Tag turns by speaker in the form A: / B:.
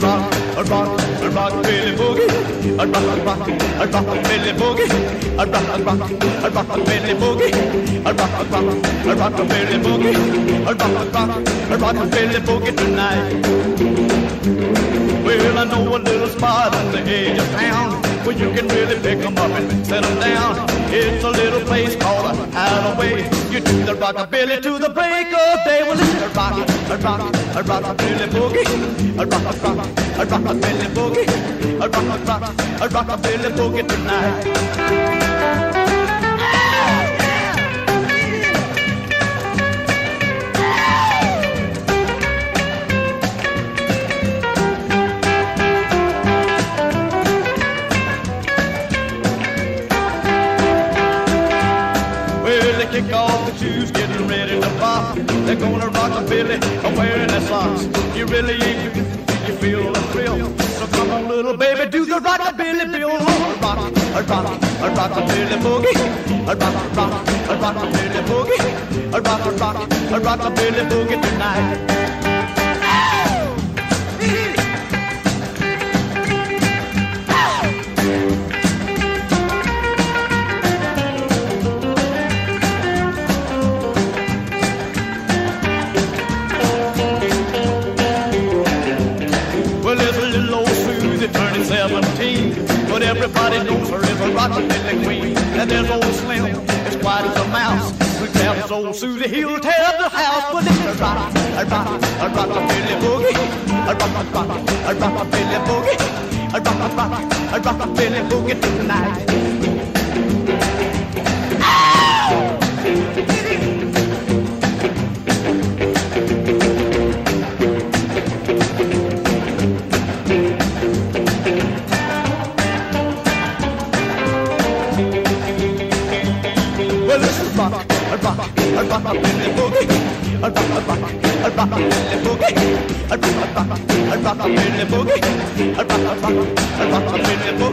A: rockabilly boogie, a rockabilly boogie, a rockabilly boogie, a rockabilly boogie, a rockabilly boogie tonight. Well, I know a little spot on the edge of town where you can really pick 'em up and set 'em down. It's a little place called a Hideaway. You do the rockabilly to the break of day. Well, it's a rockabilly boogie, a rockabilly boogie, a rockabilly boogie tonight. Kick off the shoes, getting ready to pop. They're gonna rock a billy, wearing their socks. You really ain't, you feel the thrill. So come on, little baby, do the rockabilly bill. A rockabilly boogie, a rockabilly boogie, a rockabilly boogie tonight. Turning 17, but everybody knows her as a rockabilly queen. And there's old Slim, as quiet as a mouse, who tells old Susie he'll tear up the house. But it's a rockabilly boogie, a rockabilly boogie, a rockabilly boogie tonight. A rockabilly boogie, a rockabilly boogie, a rockabilly boogie, a rockabilly boogie.